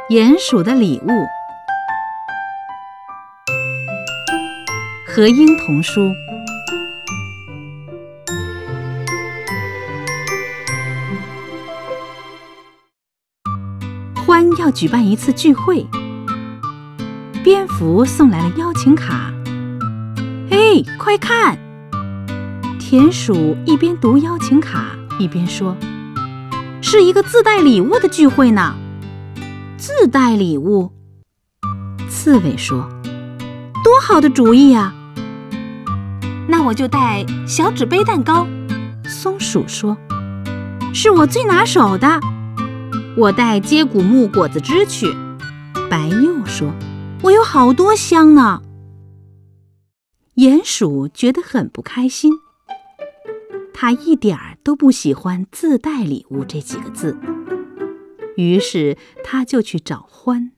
鼹鼠的礼物，和英童书。獾要举办一次聚会，蝙蝠送来了邀请卡。嘿，快看！田鼠一边读邀请卡，一边说：“是一个自带礼物的聚会呢。”自带礼物？刺猬说：“多好的主意啊！”那我就带小纸杯蛋糕。松鼠说：“是我最拿手的。”我带接骨木果子汁去。白鼬说：“我有好多箱呢。”鼹鼠觉得很不开心，他一点儿都不喜欢自带礼物这几个字，于是他就去找獾。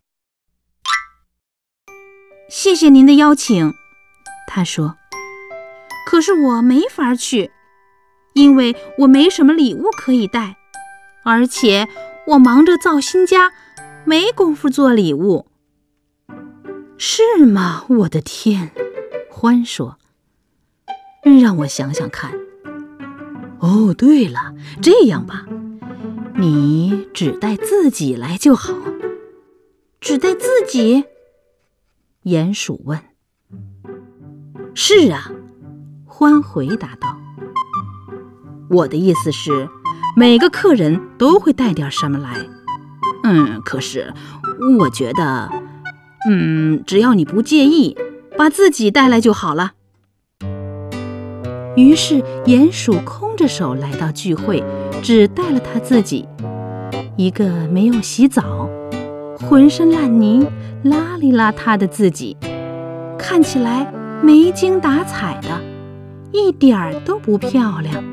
谢谢您的邀请，他说，可是我没法去，因为我没什么礼物可以带，而且我忙着造新家，没工夫做礼物。是吗？我的天，獾说，让我想想看。哦，对了，这样吧，你只带自己来就好。只带自己？鼹鼠问。是啊，獾回答道。我的意思是，每个客人都会带点什么来。可是我觉得，只要你不介意，把自己带来就好了。于是鼹鼠空着手来到聚会，只带了他自己，一个没有洗澡、浑身烂泥、邋里邋遢的自己，看起来没精打采的，一点儿都不漂亮。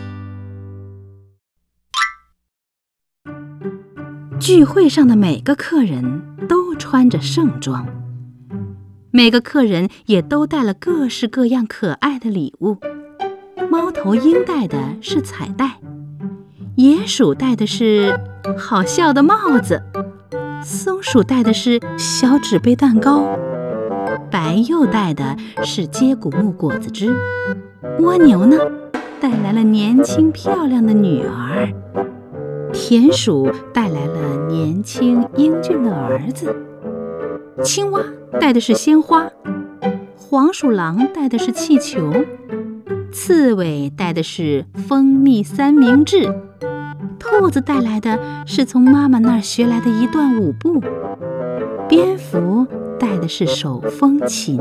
聚会上的每个客人都穿着盛装，每个客人也都带了各式各样可爱的礼物。猫头鹰戴的是彩带，野鼠戴的是好笑的帽子，松鼠戴的是小纸杯蛋糕，白鼬戴的是接骨木果子汁，蜗牛呢，带来了年轻漂亮的女儿，田鼠带来了年轻英俊的儿子，青蛙带的是鲜花，黄鼠狼带的是气球，刺猬带的是蜂蜜三明治，兔子带来的是从妈妈那儿学来的一段舞步，蝙蝠带的是手风琴。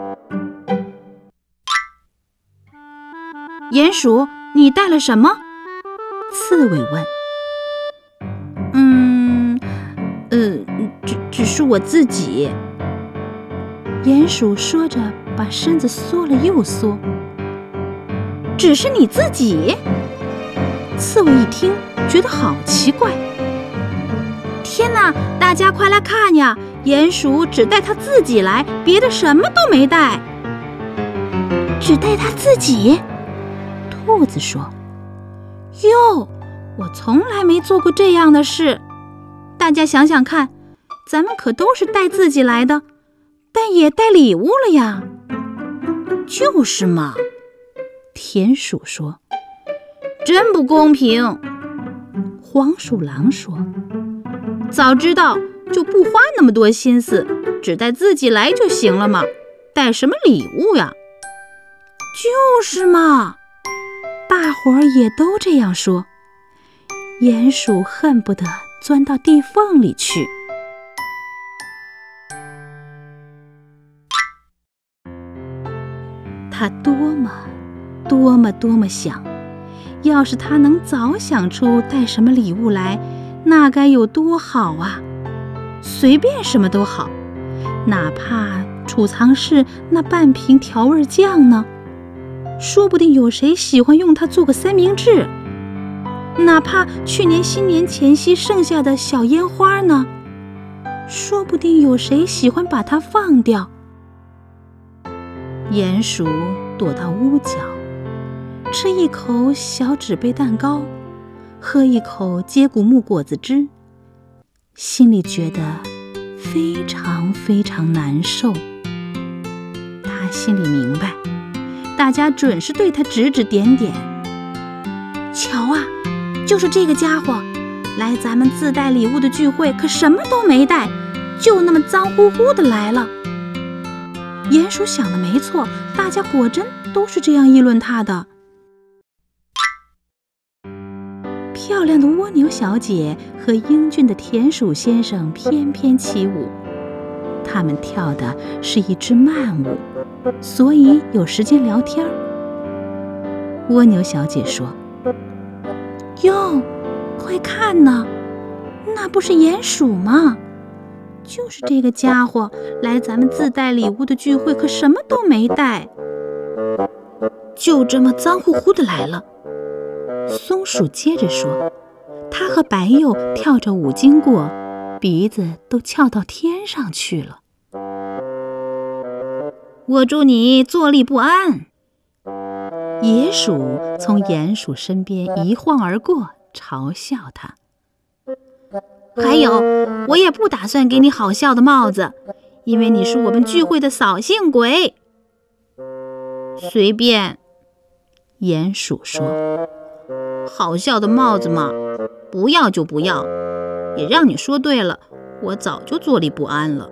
鼹鼠，你带了什么？刺猬问。只是我自己。鼹鼠说着，把身子缩了又缩。只是你自己？刺猬一听，觉得好奇怪。天哪，大家快来看呀！鼹鼠只带他自己来，别的什么都没带。只带他自己？兔子说。哟，我从来没做过这样的事。大家想想看，咱们可都是带自己来的，但也带礼物了呀。就是嘛，田鼠说。真不公平，黄鼠狼说。早知道就不花那么多心思，只带自己来就行了嘛，带什么礼物呀？就是嘛，大伙儿也都这样说。鼹鼠恨不得钻到地缝里去。他多么想，要是他能早想出带什么礼物来，那该有多好啊！随便什么都好，哪怕储藏室那半瓶调味酱呢，说不定有谁喜欢用它做个三明治。哪怕去年新年前夕剩下的小烟花呢，说不定有谁喜欢把它放掉。鼹鼠躲到屋角，吃一口小纸杯蛋糕，喝一口接骨木果子汁， 心里觉得非常非常难受。他心里明白，大家准是对他指指点点。瞧啊，就是这个家伙，来咱们自带礼物的聚会，可什么都没带，就那么脏乎乎的来了。鼹鼠想的没错，大家果真都是这样议论他的。漂亮的蜗牛小姐和英俊的田鼠先生翩翩起舞，他们跳的是一支慢舞，所以有时间聊天。蜗牛小姐说：哟，快看呢，那不是鼹鼠吗？就是这个家伙来咱们自带礼物的聚会，可什么都没带，就这么脏乎乎的来了。松鼠接着说，他和白鼬跳着舞经过，鼻子都翘到天上去了。我祝你坐立不安。野鼠从鼹鼠身边一晃而过，嘲笑他。还有，我也不打算给你好笑的帽子，因为你是我们聚会的扫兴鬼。随便，鼹鼠说。好笑的帽子嘛，不要就不要，也让你说对了，我早就坐立不安了。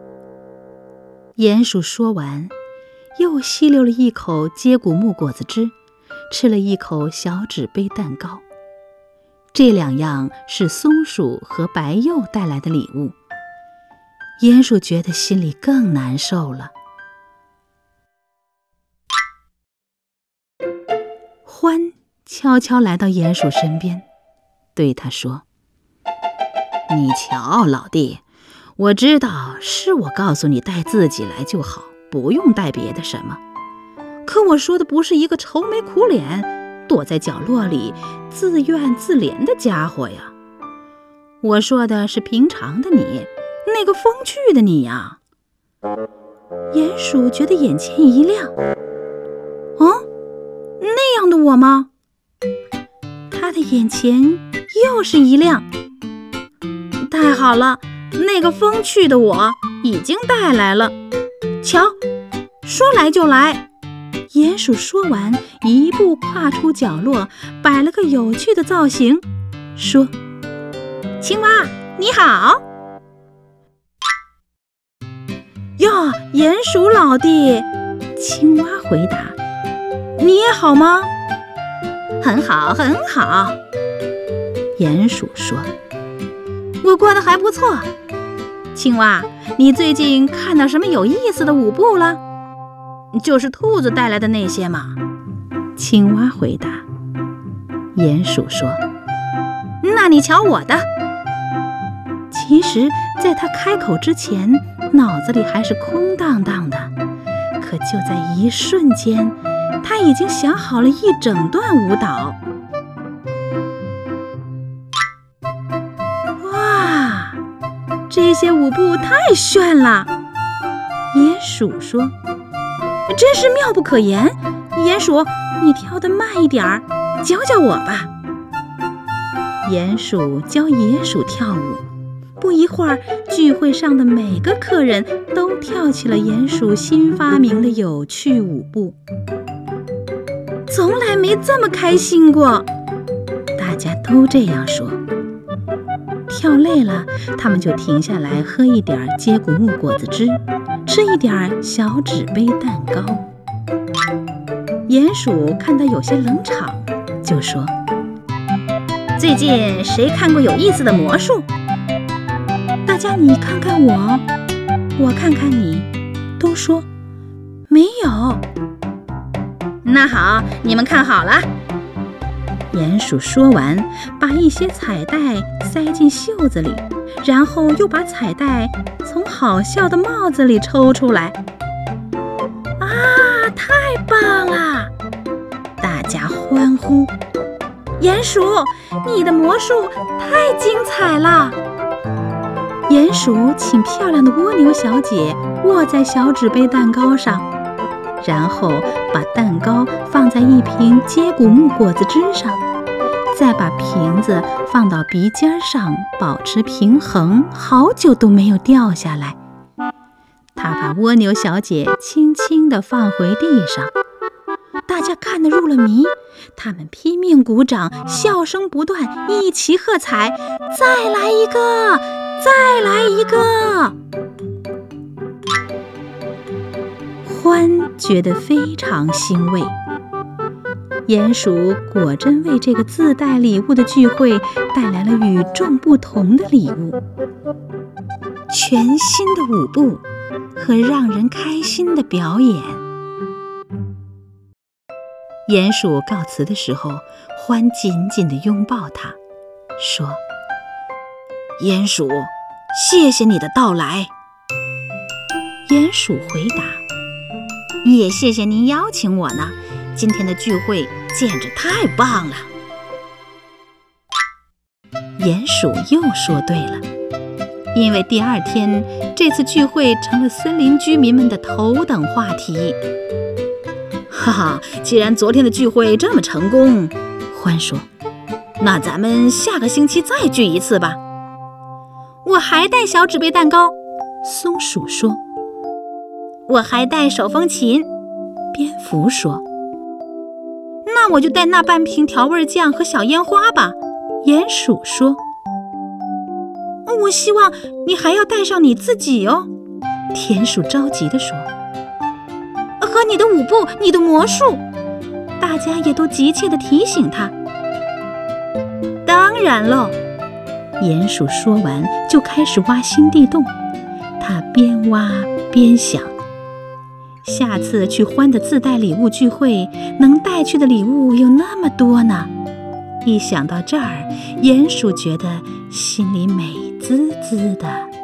鼹鼠说完，又吸溜了一口接骨木果子汁，吃了一口小纸杯蛋糕。这两样是松鼠和白鼬带来的礼物，鼹鼠觉得心里更难受了。獾悄悄来到鼹鼠身边，对他说：你瞧，老弟，我知道是我告诉你带自己来就好，不用带别的什么，可我说的不是一个愁眉苦脸躲在角落里自怨自怜的家伙呀，我说的是平常的你，那个风趣的你呀。鼹鼠觉得眼前一亮，那样的我吗？他的眼前又是一亮。太好了，那个风趣的我已经带来了，瞧，说来就来。鼹鼠说完，一步跨出角落，摆了个有趣的造型，说：青蛙你好。哟，鼹鼠老弟，青蛙回答。你也好吗？很好很好，鼹鼠说。我过得还不错。青蛙，你最近看到什么有意思的舞步了？就是兔子带来的那些嘛。青蛙回答。鼹鼠说：那你瞧我的。其实在他开口之前，脑子里还是空荡荡的，可就在一瞬间，他已经想好了一整段舞蹈。哇，这些舞步太炫了！鼹鼠说：真是妙不可言。鼹鼠，你跳得慢一点儿，教教我吧。鼹鼠教野鼠跳舞，不一会儿，聚会上的每个客人都跳起了鼹鼠新发明的有趣舞步。从来没这么开心过，大家都这样说。跳累了，他们就停下来喝一点接骨木果子汁，吃一点小纸杯蛋糕。鼹鼠看他有些冷场，就说：最近谁看过有意思的魔术？大家你看看我，我看看你，都说没有。那好，你们看好了。鼹鼠说完，把一些彩带塞进袖子里，然后又把彩带从好笑的帽子里抽出来。啊，太棒了！大家欢呼。鼹鼠，你的魔术太精彩了！鼹鼠请漂亮的蜗牛小姐卧在小纸杯蛋糕上，然后把蛋糕放在一瓶接骨木果子汁上， 再把瓶子放到鼻尖上，保持平衡，好久都没有掉下来。他把蜗牛小姐轻轻地放回地上，大家看得入了迷，他们拼命鼓掌，笑声不断，一起喝彩：再来一个，再来一个！獾觉得非常欣慰，鼹鼠果真为这个自带礼物的聚会带来了与众不同的礼物，全新的舞步和让人开心的表演。鼹鼠告辞的时候，獾紧紧地拥抱他，说：鼹鼠，谢谢你的到来。鼹鼠回答：也谢谢您邀请我呢，今天的聚会简直太棒了。鼹鼠又说对了，因为第二天这次聚会成了森林居民们的头等话题。哈哈，既然昨天的聚会这么成功，獾说，那咱们下个星期再聚一次吧。我还带小纸杯蛋糕，松鼠说。我还带手风琴，蝙蝠说。那我就带那半瓶调味酱和小烟花吧，鼹鼠说。我希望你还要带上你自己哦，田鼠着急地说。和你的舞步，你的魔术，大家也都急切地提醒他。当然喽，鼹鼠说完就开始挖新地洞，他边挖边想，下次去獾的自带礼物聚会，能带去的礼物有那么多呢。一想到这儿，鼹鼠觉得心里美滋滋的。